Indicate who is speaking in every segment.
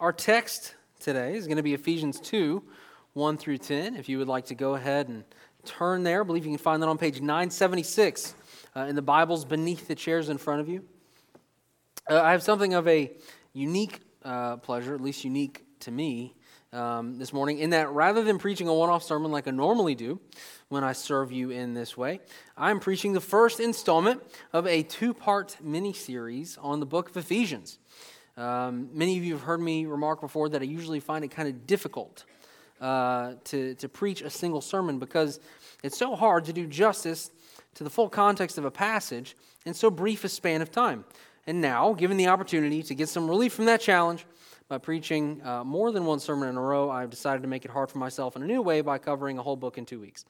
Speaker 1: Our text today is going to be Ephesians 2, 1 through 10. If you would like to go ahead and turn there, I believe you can find that on page 976 in the Bibles beneath the chairs in front of you. I have something of a unique pleasure, at least unique to me, this morning, in that rather than preaching a one-off sermon like I normally do when I serve you in this way, I'm preaching the first installment of a two-part mini-series on the book of Ephesians. Many of you have heard me remark before that I usually find it kind of difficult to preach a single sermon because it's so hard to do justice to the full context of a passage in so brief a span of time. And now, given the opportunity to get some relief from that challenge by preaching more than one sermon in a row, I've decided to make it hard for myself in a new way by covering a whole book in 2 weeks.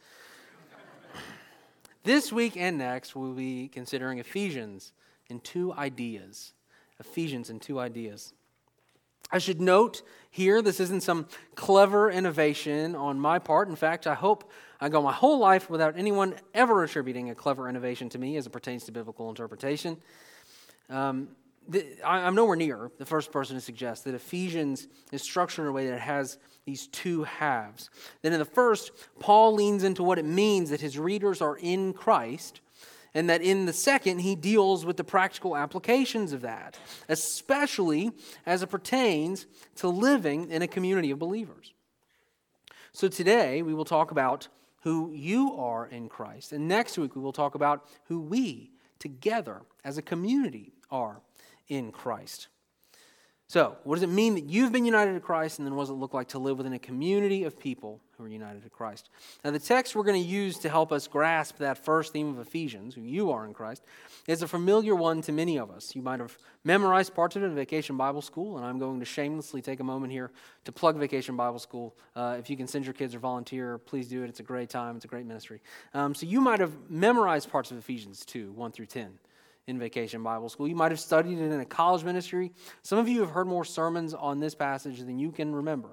Speaker 1: This week and next, we'll be considering Ephesians in two ideas. Ephesians in two ideas. I should note here, this isn't some clever innovation on my part. In fact, I hope I go my whole life without anyone ever attributing a clever innovation to me as it pertains to biblical interpretation. I'm nowhere near the first person to suggest that Ephesians is structured in a way that it has these two halves. Then in the first, Paul leans into what it means that his readers are in Christ, and that in the second, he deals with the practical applications of that, especially as it pertains to living in a community of believers. So today, we will talk about who you are in Christ, and next week, we will talk about who we together as a community are in Christ. So, what does it mean that you've been united to Christ, and then what does it look like to live within a community of people who are united to Christ? Now, the text we're going to use to help us grasp that first theme of Ephesians, who you are in Christ, is a familiar one to many of us. You might have memorized parts of it in Vacation Bible School, and I'm going to shamelessly take a moment here to plug Vacation Bible School. If you can send your kids or volunteer, please do it. It's a great time. It's a great ministry. So you might have memorized parts of Ephesians 2, 1 through 10. In Vacation Bible School. You might have studied it in a college ministry. Some of you have heard more sermons on this passage than you can remember.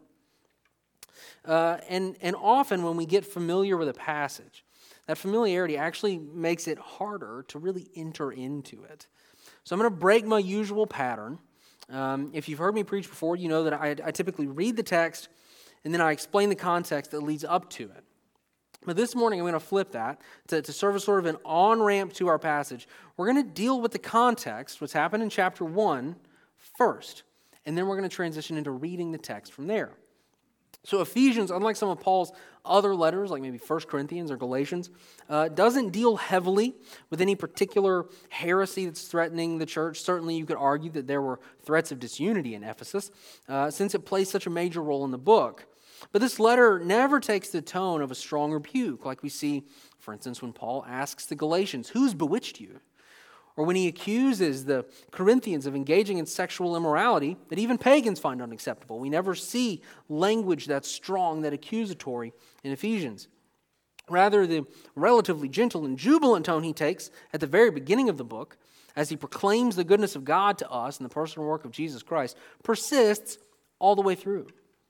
Speaker 1: And often when we get familiar with a passage, that familiarity actually makes it harder to really enter into it. So I'm going to break my usual pattern. If you've heard me preach before, you know that I typically read the text and then I explain the context that leads up to it. But this morning, I'm going to flip that to serve as sort of an on-ramp to our passage. We're going to deal with the context, what's happened in chapter 1 first, and then we're going to transition into reading the text from there. So Ephesians, unlike some of Paul's other letters, like maybe 1 Corinthians or Galatians, doesn't deal heavily with any particular heresy that's threatening the church. Certainly you could argue that there were threats of disunity in Ephesus, since it plays such a major role in the book. But this letter never takes the tone of a strong rebuke, like we see, for instance, when Paul asks the Galatians, "Who's bewitched you?" Or when he accuses the Corinthians of engaging in sexual immorality that even pagans find unacceptable. We never see language that's strong, that accusatory in Ephesians. Rather, the relatively gentle and jubilant tone he takes at the very beginning of the book, as he proclaims the goodness of God to us in the personal work of Jesus Christ, persists all the way through.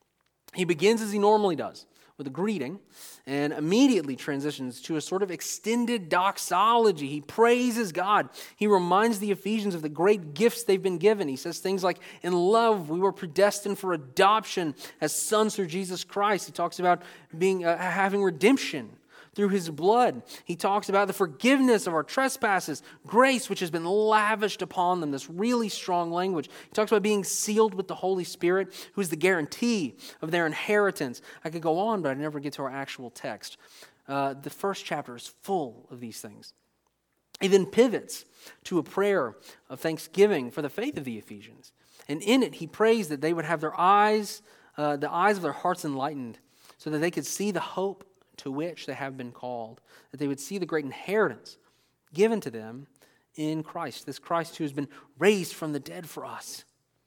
Speaker 1: He begins as he normally does, with a greeting, and immediately transitions to a sort of extended doxology. He praises God. He reminds the Ephesians of the great gifts they've been given. He says things like, in love, we were predestined for adoption as sons through Jesus Christ. He talks about having redemption through his blood. He talks about the forgiveness of our trespasses, grace which has been lavished upon them, this really strong language. He talks about being sealed with the Holy Spirit, who is the guarantee of their inheritance. I could go on, but I never get to our actual text. The first chapter is full of these things. He then pivots to a prayer of thanksgiving for the faith of the Ephesians. And in it, he prays that they would have their eyes, the eyes of their hearts enlightened, so that they could see the hope to which they have been called, that they would see the great inheritance given to them in Christ, this Christ who has been raised from the dead for us,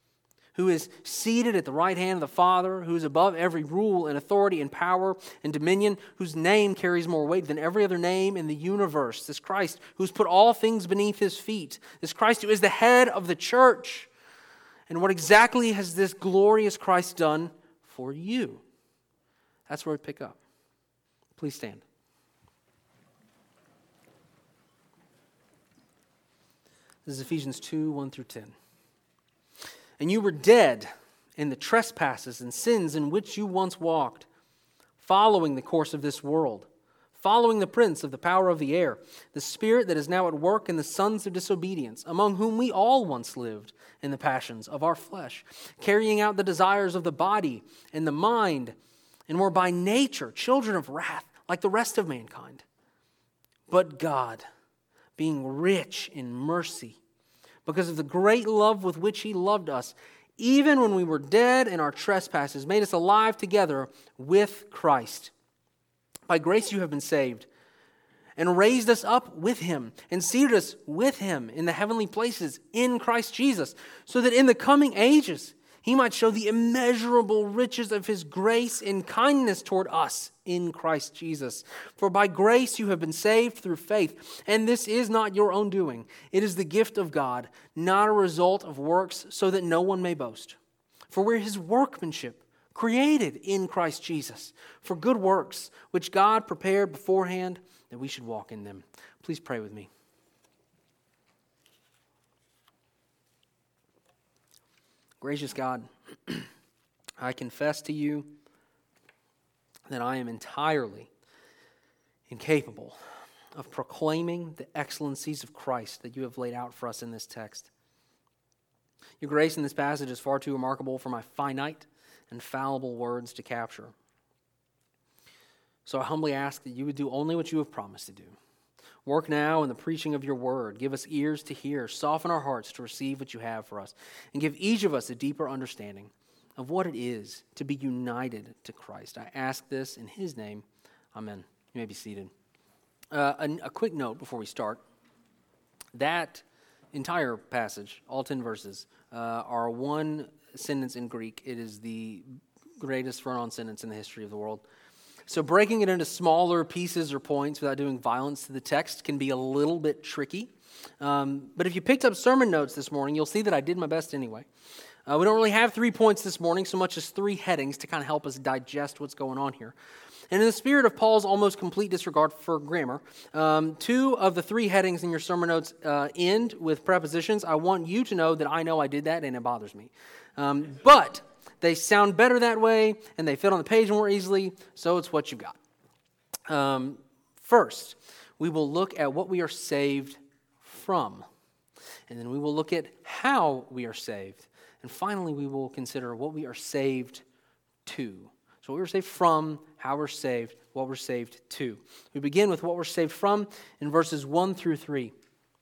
Speaker 1: who is seated at the right hand of the Father, who is above every rule and authority and power and dominion, whose name carries more weight than every other name in the universe, this Christ who has put all things beneath his feet, this Christ who is the head of the church. And what exactly has this glorious Christ done for you? That's where we pick up. Please stand. This is Ephesians 2, 1 through 10. And you were dead in the trespasses and sins in which you once walked, following the course of this world, following the prince of the power of the air, the spirit that is now at work in the sons of disobedience, among whom we all once lived in the passions of our flesh, carrying out the desires of the body and the mind, and were by nature children of wrath, like the rest of mankind. But God, being rich in mercy, because of the great love with which he loved us, even when we were dead in our trespasses, made us alive together with Christ. By grace you have been saved, and raised us up with him, and seated us with him in the heavenly places in Christ Jesus, so that in the coming ages he might show the immeasurable riches of his grace and kindness toward us in Christ Jesus. For by grace you have been saved through faith, and this is not your own doing. It is the gift of God, not a result of works, so that no one may boast. For we're his workmanship, created in Christ Jesus, for good works, which God prepared beforehand that we should walk in them. Please pray with me. Gracious God, I confess to you that I am entirely incapable of proclaiming the excellencies of Christ that you have laid out for us in this text. Your grace in this passage is far too remarkable for my finite and fallible words to capture. So I humbly ask that you would do only what you have promised to do. Work now in the preaching of your word. Give us ears to hear. Soften our hearts to receive what you have for us. And give each of us a deeper understanding of what it is to be united to Christ. I ask this in his name. Amen. You may be seated. A quick note before we start. That entire passage, all 10 verses, are one sentence in Greek. It is the greatest run-on sentence in the history of the world. So breaking it into smaller pieces or points without doing violence to the text can be a little bit tricky. But if you picked up sermon notes this morning, you'll see that I did my best anyway. We don't really have 3 points this morning, so much as 3 headings to kind of help us digest what's going on here. And in the spirit of Paul's almost complete disregard for grammar, 2 of the 3 headings in your sermon notes end with prepositions. I want you to know that I know I did that and it bothers me. But they sound better that way, and they fit on the page more easily, so it's what you got. First, we will look at what we are saved from, and then we will look at how we are saved, and finally we will consider what we are saved to. So what we're saved from, how we're saved, what we're saved to. We begin with what we're saved from in verses 1 through 3.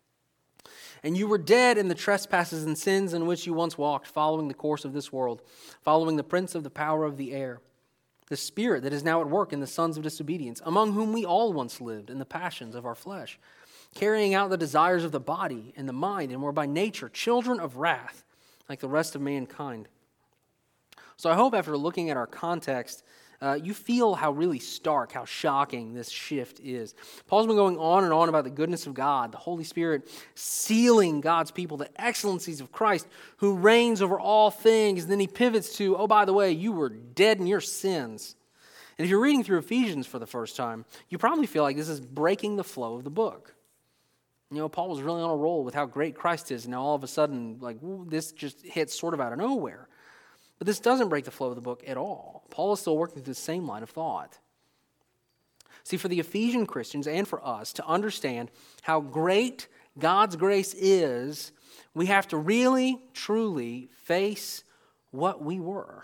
Speaker 1: And you were dead in the trespasses and sins in which you once walked, following the course of this world, following the prince of the power of the air, the spirit that is now at work in the sons of disobedience, among whom we all once lived in the passions of our flesh, carrying out the desires of the body and the mind, and were by nature children of wrath, like the rest of mankind. So I hope after looking at our context, you feel how really stark, how shocking this shift is. Paul's been going on and on about the goodness of God, the Holy Spirit sealing God's people, the excellencies of Christ who reigns over all things. And then he pivots to, oh, by the way, you were dead in your sins. And if you're reading through Ephesians for the first time, you probably feel like this is breaking the flow of the book. You know, Paul was really on a roll with how great Christ is, and now all of a sudden, like, this just hits sort of out of nowhere. But this doesn't break the flow of the book at all. Paul is still working through the same line of thought. See, for the Ephesian Christians and for us to understand how great God's grace is, we have to really, truly face what we were.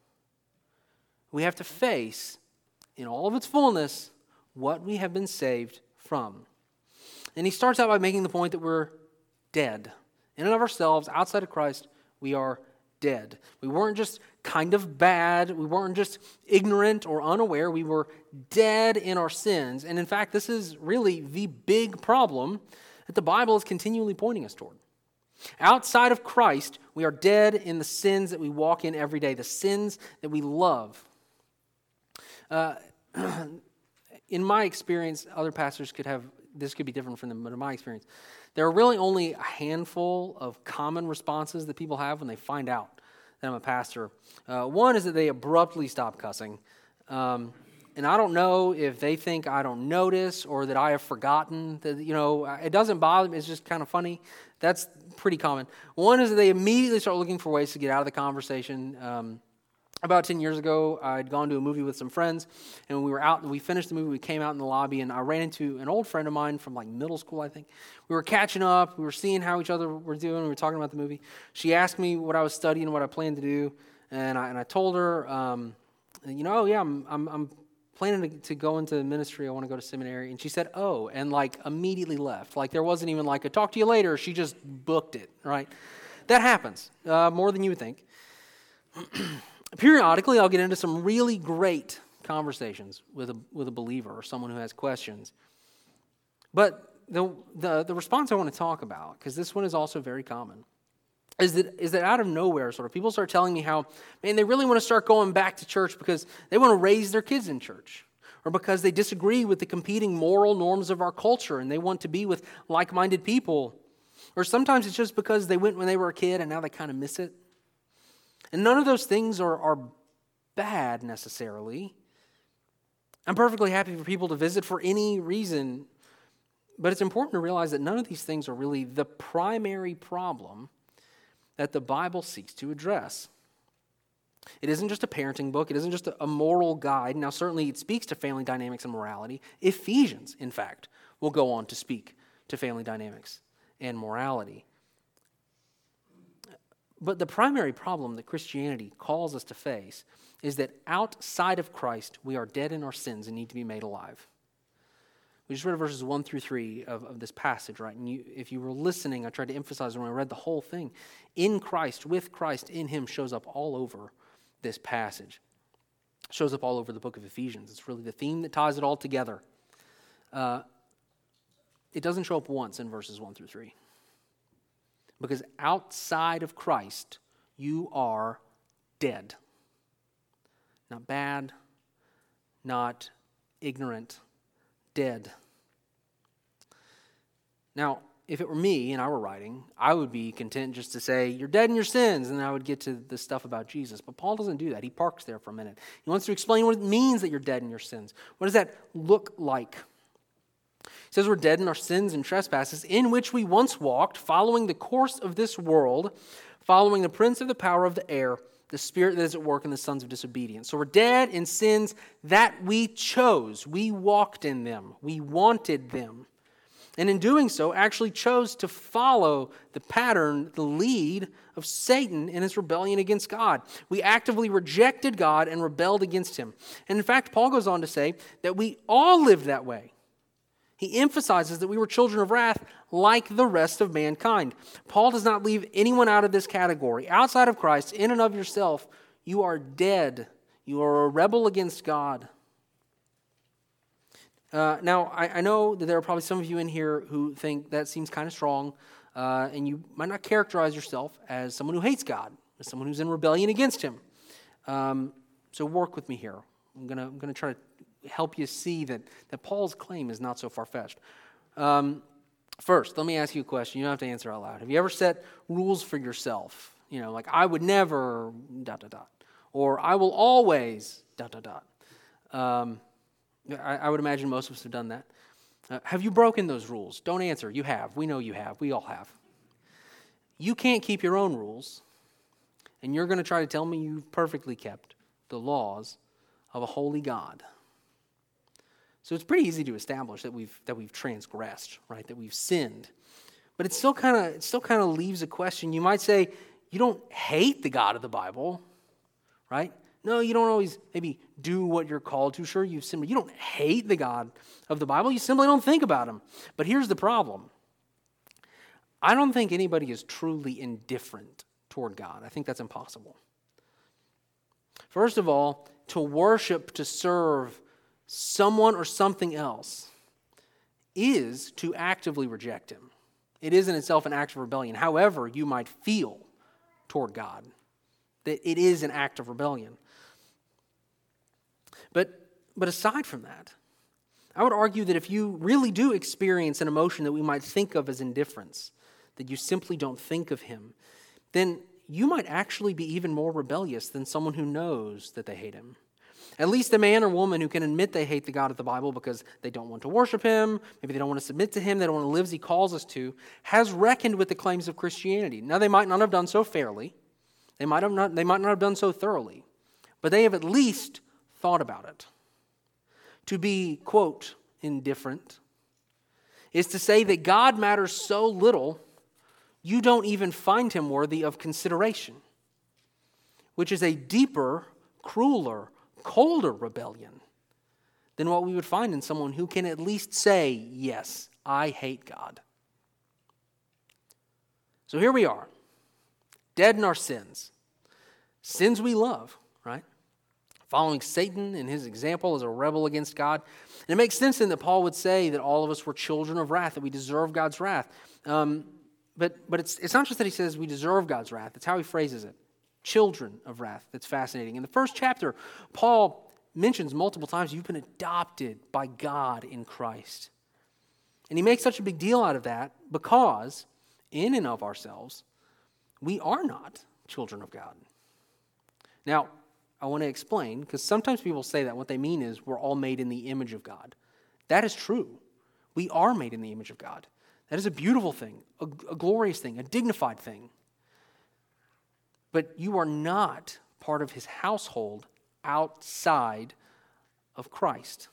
Speaker 1: We have to face, in all of its fullness, what we have been saved from. And he starts out by making the point that we're dead. In and of ourselves, outside of Christ, we are dead. We weren't just kind of bad. We weren't just ignorant or unaware. We were dead in our sins. And in fact, this is really the big problem that the Bible is continually pointing us toward. Outside of Christ, we are dead in the sins that we walk in every day, the sins that we love. In my experience, other pastors this could be different from them, but in my experience, there are really only a handful of common responses that people have when they find out that I'm a pastor. One is that they abruptly stop cussing. And I don't know if they think I don't notice or that I have forgotten that, it doesn't bother me. It's just kind of funny. That's pretty common. One is that they immediately start looking for ways to get out of the conversation. About 10 years ago, I'd gone to a movie with some friends, and we were out, and we finished the movie, we came out in the lobby, and I ran into an old friend of mine from like middle school, I think. We were catching up, we were seeing how each other were doing, we were talking about the movie. She asked me what I was studying, what I planned to do, and I told her, I'm planning to go into ministry, I want to go to seminary, and she said, oh, and like immediately left. Like there wasn't even like a talk to you later, she just booked it, right? That happens, more than you would think. Periodically, I'll get into some really great conversations with a believer or someone who has questions. But the response I want to talk about, because this one is also very common, is that out of nowhere, sort of, people start telling me how, man, they really want to start going back to church because they want to raise their kids in church, or because they disagree with the competing moral norms of our culture and they want to be with like-minded people. Or sometimes it's just because they went when they were a kid and now they kind of miss it. And none of those things are bad necessarily. I'm perfectly happy for people to visit for any reason, but it's important to realize that none of these things are really the primary problem that the Bible seeks to address. It isn't just a parenting book. It isn't just a moral guide. Now, certainly it speaks to family dynamics and morality. Ephesians, in fact, will go on to speak to family dynamics and morality. But the primary problem that Christianity calls us to face is that outside of Christ, we are dead in our sins and need to be made alive. We just read verses 1 through 3 of this passage, right? And if you were listening, I tried to emphasize when I read the whole thing. In Christ, with Christ, in Him shows up all over this passage. Shows up all over the book of Ephesians. It's really the theme that ties it all together. It doesn't show up once in verses 1 through 3. Because outside of Christ, you are dead. Not bad, not ignorant, dead. Now, if it were me and I were writing, I would be content just to say, you're dead in your sins, and then I would get to the stuff about Jesus. But Paul doesn't do that. He parks there for a minute. He wants to explain what it means that you're dead in your sins. What does that look like? He says we're dead in our sins and trespasses, in which we once walked, following the course of this world, following the prince of the power of the air, the spirit that is at work in the sons of disobedience. So we're dead in sins that we chose. We walked in them. We wanted them. And in doing so, actually chose to follow the pattern, the lead of Satan in his rebellion against God. We actively rejected God and rebelled against Him. And in fact, Paul goes on to say that we all lived that way. He emphasizes that we were children of wrath like the rest of mankind. Paul does not leave anyone out of this category. Outside of Christ, in and of yourself, you are dead. You are a rebel against God. Now, I know that there are probably some of you in here who think that seems kind of strong, and you might not characterize yourself as someone who hates God, as someone who's in rebellion against Him. So work with me here. I'm gonna try to help you see that Paul's claim is not so far-fetched. First, let me ask you a question. You don't have to answer out loud. Have you ever set rules for yourself? You know, like I would never ... or I will always ... I would imagine most of us have done that. Have you broken those rules? Don't answer. You have. We know you have. We all have. You can't keep your own rules, and you're going to try to tell me you've perfectly kept the laws of a holy God. So it's pretty easy to establish that we've transgressed, right? That we've sinned. But it still kind of leaves a question. You might say, you don't hate the God of the Bible, right? No, you don't always maybe do what you're called to. Sure, you've sinned, but you don't hate the God of the Bible. You simply don't think about Him. But here's the problem. I don't think anybody is truly indifferent toward God. I think that's impossible. First of all, to worship, to serve someone or something else is to actively reject Him. It is in itself an act of rebellion. However, you might feel toward God that it is an act of rebellion. But aside from that, I would argue that if you really do experience an emotion that we might think of as indifference, that you simply don't think of Him, then you might actually be even more rebellious than someone who knows that they hate Him. At least a man or woman who can admit they hate the God of the Bible because they don't want to worship him, maybe they don't want to submit to him, they don't want to live as he calls us to, has reckoned with the claims of Christianity. Now, they might not have done so fairly. They might not have done so thoroughly. But they have at least thought about it. To be, quote, indifferent is to say that God matters so little you don't even find him worthy of consideration, which is a deeper, crueler, colder rebellion than what we would find in someone who can at least say, yes, I hate God. So here we are, dead in our sins we love, right? Following Satan and his example as a rebel against God. And it makes sense then that Paul would say that all of us were children of wrath, that we deserve God's wrath. But it's not just that he says we deserve God's wrath. It's how he phrases it. Children of wrath. That's fascinating. In the first chapter, Paul mentions multiple times you've been adopted by God in Christ. And he makes such a big deal out of that because in and of ourselves, we are not children of God. Now, I want to explain, because sometimes people say that what they mean is we're all made in the image of God. That is true. We are made in the image of God. That is a beautiful thing, a glorious thing, a dignified thing. But you are not part of his household outside of Christ.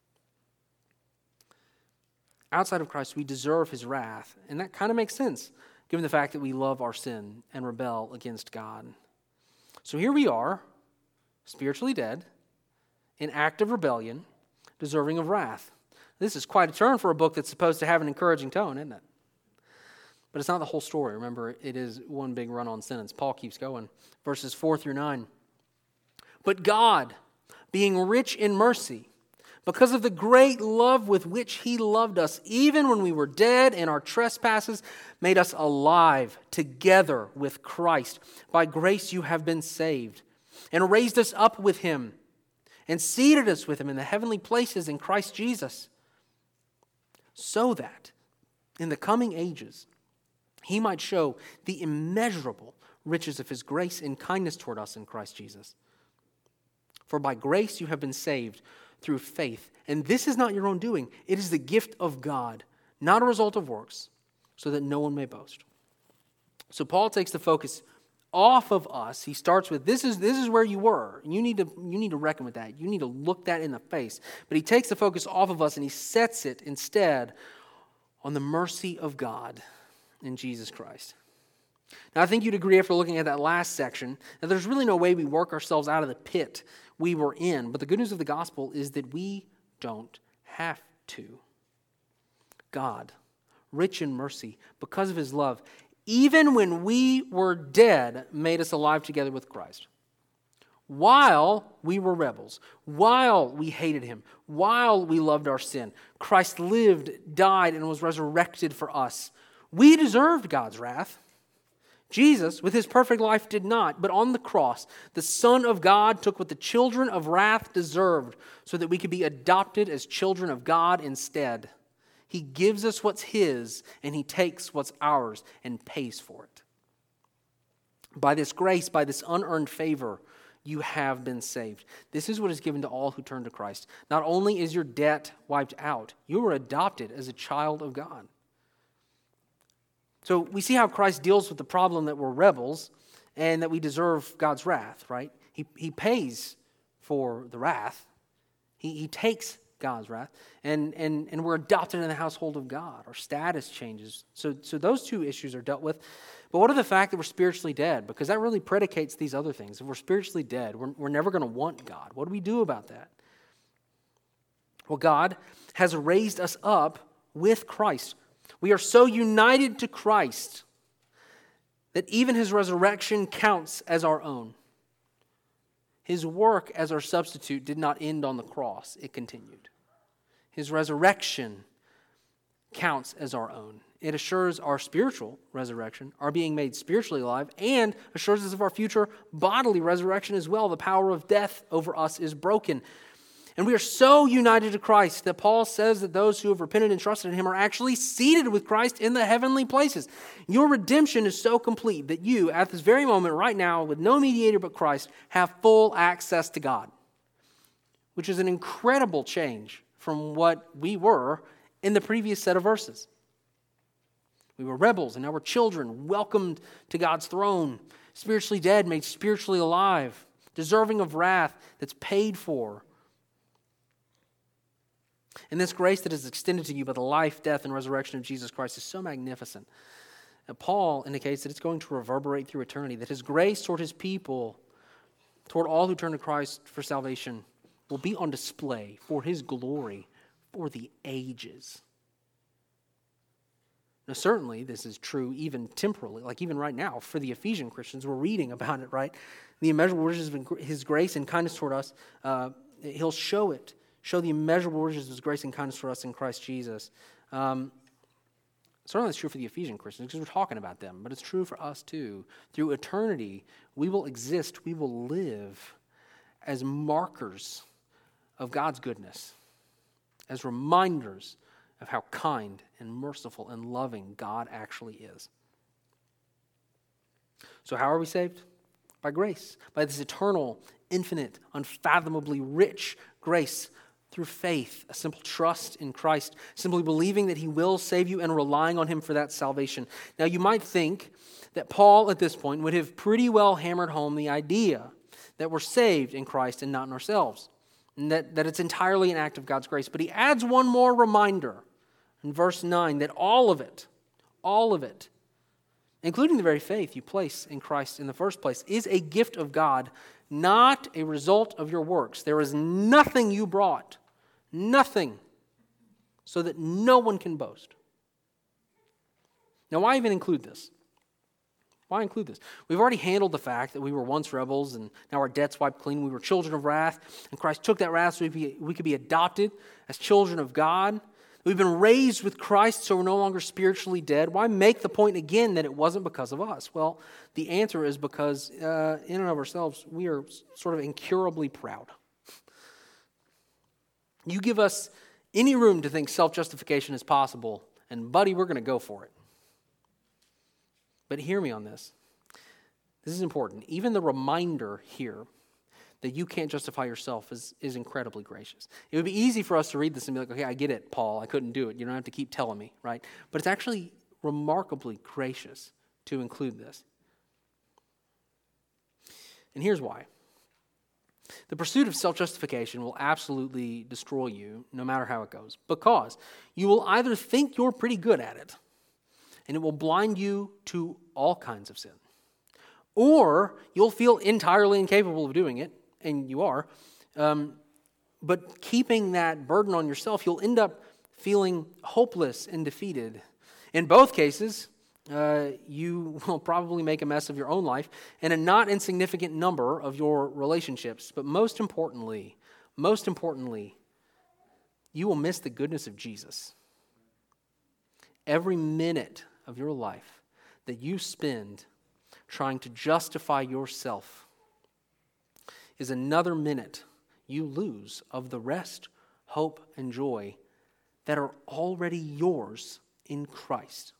Speaker 1: Outside of Christ, we deserve his wrath. And that kind of makes sense, given the fact that we love our sin and rebel against God. So here we are, spiritually dead, in active rebellion, deserving of wrath. This is quite a turn for a book that's supposed to have an encouraging tone, isn't it? But it's not the whole story. Remember, it is one big run-on sentence. Paul keeps going. Verses 4 through 9. But God, being rich in mercy, because of the great love with which he loved us, even when we were dead in our trespasses, made us alive together with Christ. By grace you have been saved, and raised us up with him, and seated us with him in the heavenly places in Christ Jesus, so that in the coming ages he might show the immeasurable riches of his grace and kindness toward us in Christ Jesus. For by grace you have been saved through faith, and this is not your own doing. It is the gift of God, not a result of works, so that no one may boast. So Paul takes the focus off of us. He starts with this is where you were. You need to reckon with that. You need to look that in the face. But he takes the focus off of us and he sets it instead on the mercy of God in Jesus Christ. Now I think you'd agree after looking at that last section that there's really no way we work ourselves out of the pit we were in. But the good news of the gospel is that we don't have to. God, rich in mercy, because of his love, even when we were dead, made us alive together with Christ. While we were rebels, while we hated him, while we loved our sin, Christ lived, died, and was resurrected for us. We deserved God's wrath. Jesus, with his perfect life, did not. But on the cross, the Son of God took what the children of wrath deserved so that we could be adopted as children of God instead. He gives us what's his, and he takes what's ours and pays for it. By this grace, by this unearned favor, you have been saved. This is what is given to all who turn to Christ. Not only is your debt wiped out, you were adopted as a child of God. So we see how Christ deals with the problem that we're rebels and that we deserve God's wrath, right? He pays for the wrath. He takes God's wrath, and we're adopted in the household of God. Our status changes. So those two issues are dealt with. But what of the fact that we're spiritually dead? Because that really predicates these other things. If we're spiritually dead, we're never going to want God. What do we do about that? Well, God has raised us up with Christ. We are so united to Christ that even his resurrection counts as our own. His work as our substitute did not end on the cross. It continued. His resurrection counts as our own. It assures our spiritual resurrection, our being made spiritually alive, and assures us of our future bodily resurrection as well. The power of death over us is broken. And we are so united to Christ that Paul says that those who have repented and trusted in him are actually seated with Christ in the heavenly places. Your redemption is so complete that you, at this very moment, right now, with no mediator but Christ, have full access to God. which is an incredible change from what we were in the previous set of verses. We were rebels, and now we're children, welcomed to God's throne, spiritually dead, made spiritually alive, deserving of wrath that's paid for. And this grace that is extended to you by the life, death, and resurrection of Jesus Christ is so magnificent. And Paul indicates that it's going to reverberate through eternity, that his grace toward his people, toward all who turn to Christ for salvation, will be on display for his glory for the ages. Now, certainly, this is true even temporally, like even right now, for the Ephesian Christians. We're reading about it, right? The immeasurable riches of his grace and kindness toward us, he'll show it. Show the immeasurable riches of his grace and kindness toward us in Christ Jesus. Certainly it's true for the Ephesian Christians because we're talking about them, but it's true for us too. Through eternity, we will exist, we will live as markers of God's goodness, as reminders of how kind and merciful and loving God actually is. So how are we saved? By grace, by this eternal, infinite, unfathomably rich grace through faith, a simple trust in Christ, simply believing that he will save you and relying on him for that salvation. Now, you might think that Paul, at this point, would have pretty well hammered home the idea that we're saved in Christ and not in ourselves, and that it's entirely an act of God's grace. But he adds one more reminder in verse 9 that all of it, including the very faith you place in Christ in the first place, is a gift of God, not a result of your works. There is nothing you brought, nothing, so that no one can boast. Now, why even include this? Why include this? We've already handled the fact that we were once rebels and now our debt's wiped clean. We were children of wrath, and Christ took that wrath so we could be adopted as children of God. We've been raised with Christ, so we're no longer spiritually dead. Why make the point again that it wasn't because of us? Well, the answer is because in and of ourselves, we are sort of incurably proud. You give us any room to think self-justification is possible, and buddy, we're going to go for it. But hear me on this. This is important. Even the reminder here that you can't justify yourself is incredibly gracious. It would be easy for us to read this and be like, okay, I get it, Paul. I couldn't do it. You don't have to keep telling me, right? But it's actually remarkably gracious to include this. And here's why. The pursuit of self-justification will absolutely destroy you no matter how it goes, because you will either think you're pretty good at it, and it will blind you to all kinds of sin, or you'll feel entirely incapable of doing it, and you are, but keeping that burden on yourself, you'll end up feeling hopeless and defeated. In both cases, you will probably make a mess of your own life and a not insignificant number of your relationships. But most importantly, you will miss the goodness of Jesus. Every minute of your life that you spend trying to justify yourself is another minute you lose of the rest, hope, and joy that are already yours in Christ.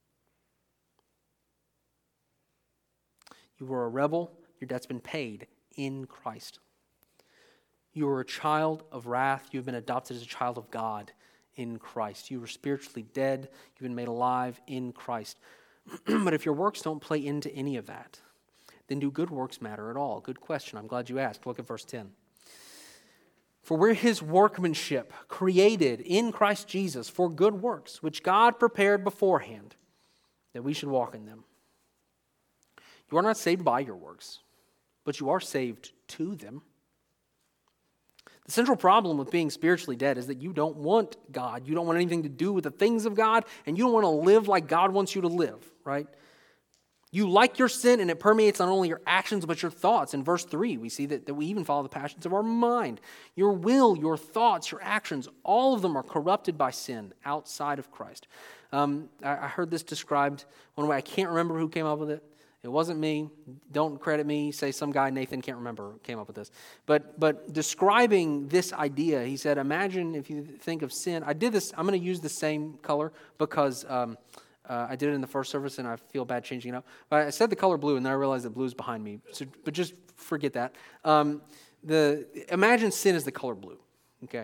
Speaker 1: You were a rebel, your debt's been paid in Christ. You were a child of wrath, you've been adopted as a child of God in Christ. You were spiritually dead, you've been made alive in Christ. But if your works don't play into any of that, then do good works matter at all? Good question. I'm glad you asked. Look at verse 10. For we're his workmanship, created in Christ Jesus for good works, which God prepared beforehand, that we should walk in them. You are not saved by your works, but you are saved to them. The central problem with being spiritually dead is that you don't want God. You don't want anything to do with the things of God, and you don't want to live like God wants you to live, right? You like your sin, and it permeates not only your actions, but your thoughts. In verse 3, we see that we even follow the passions of our mind. Your will, your thoughts, your actions, all of them are corrupted by sin outside of Christ. I heard this described one way. I can't remember who came up with it. It wasn't me. Don't credit me. Say some guy, Nathan, can't remember, came up with this. But describing this idea, he said, imagine if you think of sin. I did this. I'm going to use the same color because I did it in the first service, and I feel bad changing it up. But I said the color blue, and then I realized that blue is behind me. But just forget that. Imagine sin is the color blue, okay?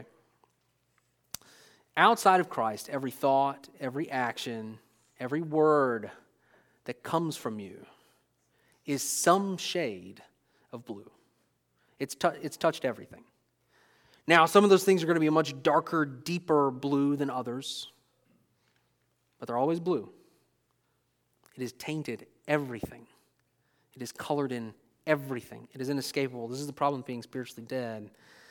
Speaker 1: Outside of Christ, every thought, every action, every word that comes from you is some shade of blue. It's touched everything. Now, some of those things are going to be a much darker, deeper blue than others, but they're always blue. It has tainted everything. It is colored in everything. It is inescapable. This is the problem with being spiritually dead.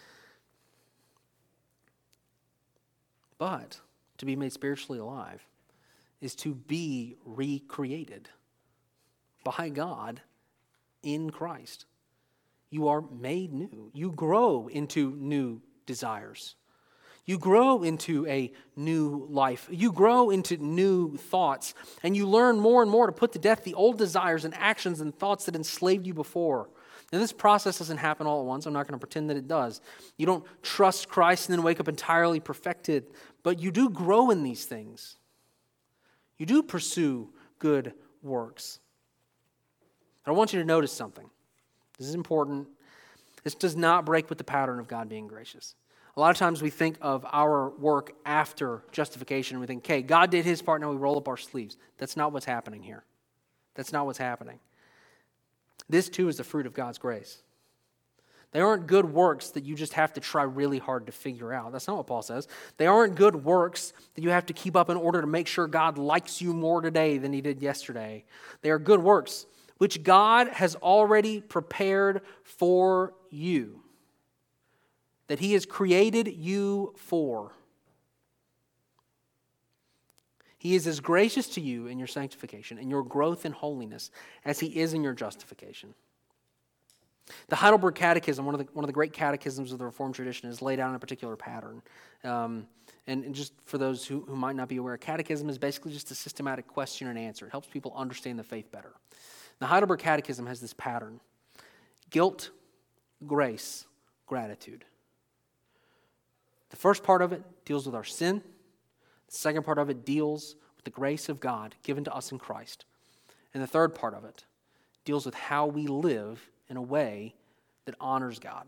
Speaker 1: But to be made spiritually alive is to be recreated by God in Christ. You are made new. You grow into new desires. You grow into a new life. You grow into new thoughts. And you learn more and more to put to death the old desires and actions and thoughts that enslaved you before. Now, this process doesn't happen all at once. I'm not going to pretend that it does. You don't trust Christ and then wake up entirely perfected. But you do grow in these things. You do pursue good works. But I want you to notice something. This is important. This does not break with the pattern of God being gracious. A lot of times we think of our work after justification and we think, okay, God did his part, now we roll up our sleeves. That's not what's happening here. That's not what's happening. This too is the fruit of God's grace. They aren't good works that you just have to try really hard to figure out. That's not what Paul says. They aren't good works that you have to keep up in order to make sure God likes you more today than he did yesterday. They are good works which God has already prepared for you, that he has created you for. He is as gracious to you in your sanctification and your growth in holiness as he is in your justification. The Heidelberg Catechism, one of the great catechisms of the Reformed tradition, is laid out in a particular pattern. And just for those who might not be aware, catechism is basically just a systematic question and answer. It helps people understand the faith better. The Heidelberg Catechism has this pattern: guilt, grace, gratitude. The first part of it deals with our sin. The second part of it deals with the grace of God given to us in Christ. And the third part of it deals with how we live in a way that honors God.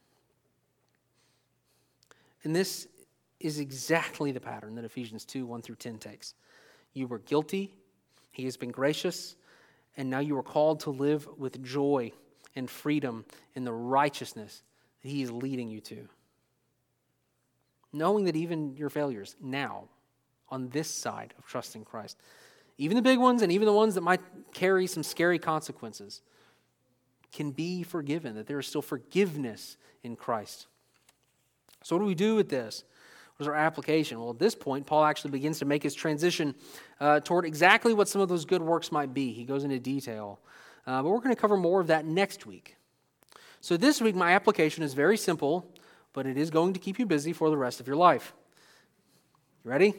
Speaker 1: And this is exactly the pattern that Ephesians 2, 1 through 10 takes. You were guilty, he has been gracious, and now you are called to live with joy and freedom in the righteousness that he is leading you to. Knowing that even your failures now, on this side of trusting Christ, even the big ones and even the ones that might carry some scary consequences, can be forgiven, that there is still forgiveness in Christ. So what do we do with this? What is our application? Well, at this point, Paul actually begins to make his transition toward exactly what some of those good works might be. He goes into detail. But we're going to cover more of that next week. So this week, my application is very simple, but it is going to keep you busy for the rest of your life. You ready?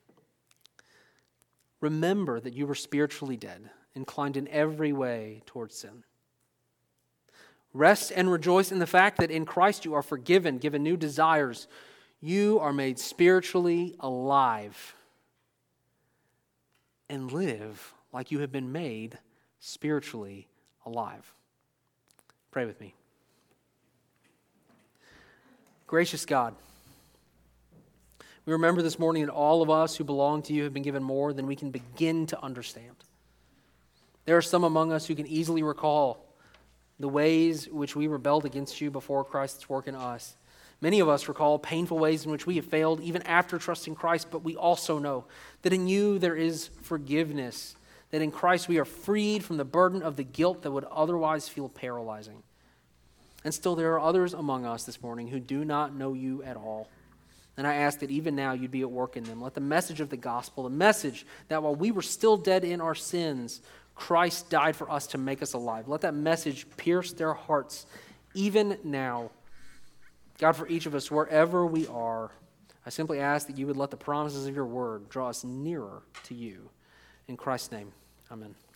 Speaker 1: Remember that you were spiritually dead, inclined in every way towards sin. Rest and rejoice in the fact that in Christ you are forgiven, given new desires. You are made spiritually alive. And live like you have been made spiritually alive. Pray with me. Gracious God, we remember this morning that all of us who belong to you have been given more than we can begin to understand. There are some among us who can easily recall the ways which we rebelled against you before Christ's work in us. Many of us recall painful ways in which we have failed even after trusting Christ, but we also know that in you there is forgiveness, that in Christ we are freed from the burden of the guilt that would otherwise feel paralyzing. And still there are others among us this morning who do not know you at all. And I ask that even now you'd be at work in them. Let the message of the gospel, the message that while we were still dead in our sins, Christ died for us to make us alive. Let that message pierce their hearts even now. God, for each of us, wherever we are, I simply ask that you would let the promises of your word draw us nearer to you. In Christ's name, amen.